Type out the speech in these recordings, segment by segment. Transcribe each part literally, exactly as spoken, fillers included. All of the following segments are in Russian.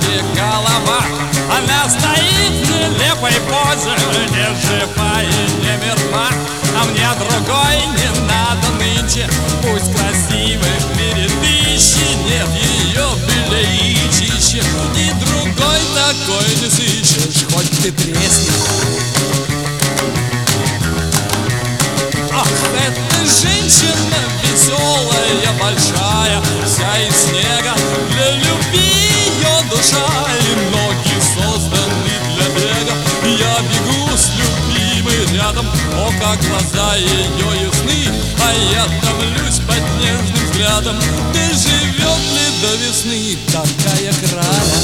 плечи голова. Она стоит в нелепой позе, не жива и не мертва. А мне другой не надо нынче, пусть красивых в мире тысячи, нет ее беличище, и другой такой не сыщешь, хоть ты тресни. Ах, эта женщина веселая, большая, вся из снега, для любви ее душа, и ноги созданы для бега. Я бегу с любимой рядом, о, как глаза ее ясны, а я томлюсь под нежным взглядом. Доживет ли до весны такая краля?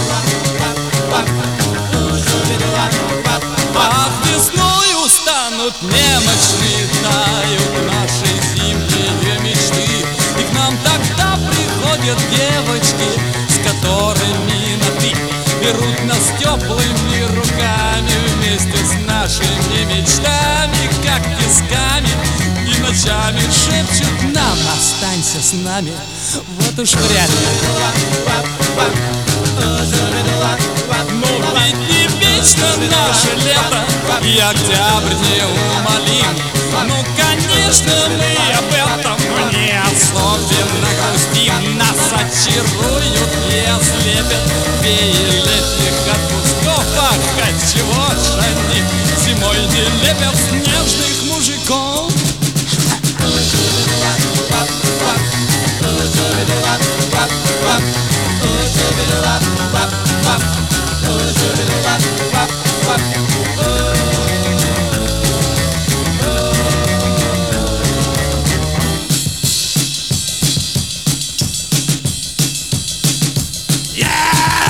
Ах, весною станут немощные, тают наши зимние мечты, и к нам тогда приходят девочки, с которыми на «ты», берут нас теплыми руками вместе с нашими мечтами, как песками, и ночами шепчут нам: останься с нами. Вот уж вряд ли. Но ведь не вечно наше лето, и октябрь неумолим. Ну, конечно, мы об этом не особенно грустим. Нас очаруют и ослепят веи летних отпусков. Ах, отчего ж они зимой не лепят снежных мужиков? Yeah!